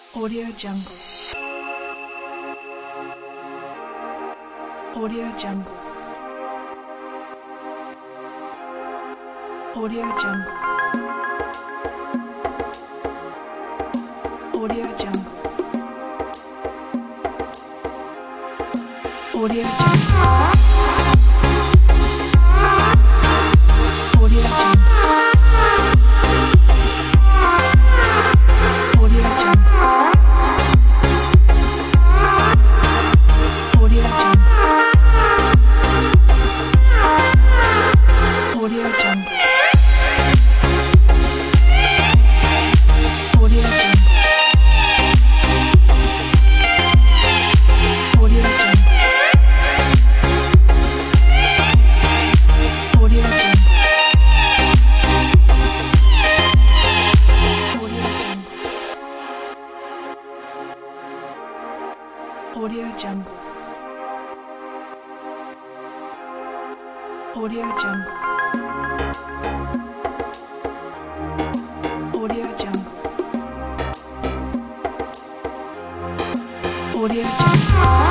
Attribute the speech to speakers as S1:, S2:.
S1: Audio Jungle. Audio Jungle. Audio Jungle. Audio Jungle. Audio Jungle. Audio Jungle. Audio Jungle. Audio Jungle. Audio Jungle. Audio Jungle. Audio Jungle. Audio Jungle. Audio Jungle. Audio Jungle. Audio Jungle. Audio Jungle.